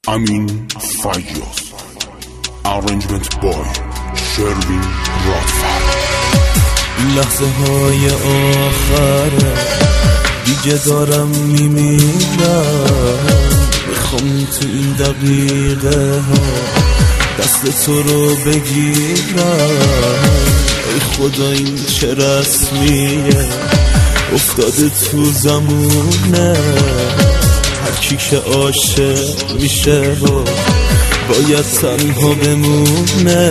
Amin Fayyaz. Arrangement boy شروین رادفر. لحظه های آخره دیگه دارم میمیرم، میخوام تو این دقیقه ها دست تو رو بگیرم. ای خدا این چه رسمیه افتاده تو زمونه، هر کی که عاشق میشه و باید تنها بمونه.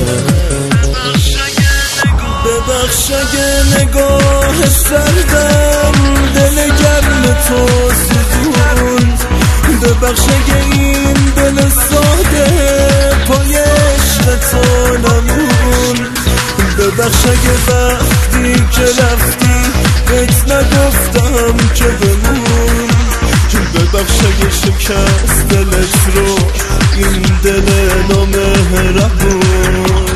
ببخش اگه نگاه سردم دل گرم تو سوزون، ببخش اگه این دل ساده پای عشق تو نمون، ببخش اگه وقتی که رفتی بهت نگفتم که بمون، ببخش اگه شکست دلت رو این دل نامهربون.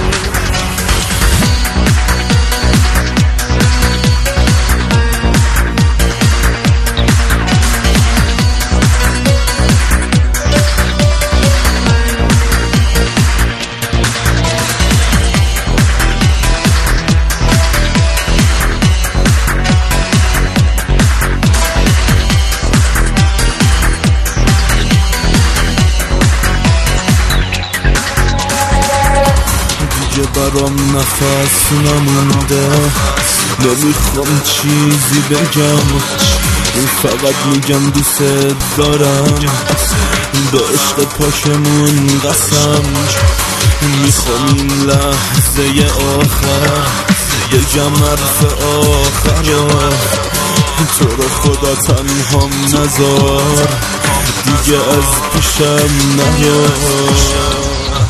برام نفس نمونده، نمیخوام چیزی بگم، فقط میگم دوست دارم، به عشق پاشمون قسم. میخوام این لحظه آخر بگم حرف آخر، تو رو خدا تنهام نذار دیگه از پیشم نیار.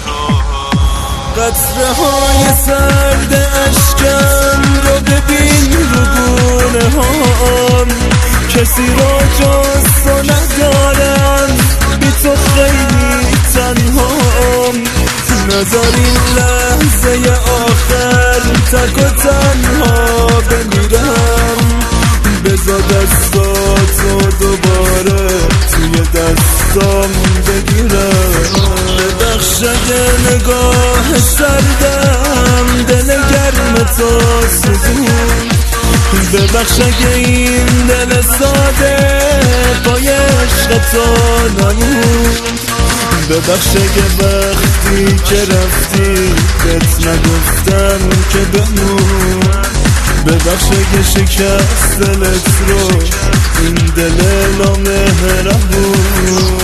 قطره های سرد اشکم رو ببین رو گونه هام، کسی را جز تو ندارم، بی تو خیلی تنهام. نذار این لحظه آخر تک و تنها بمیرم، بذار دستاتو دوباره توی دستام بگیرم. ببخش اگه نگاه سردم دل گرم تو سوزون، ببخش اگه این دل ساده پای عشق تو نمون، ببخش اگه وقتی که رفتی بهت نگفتم که بمون، ببخش اگه شکست دلت رو این دل نامهربون.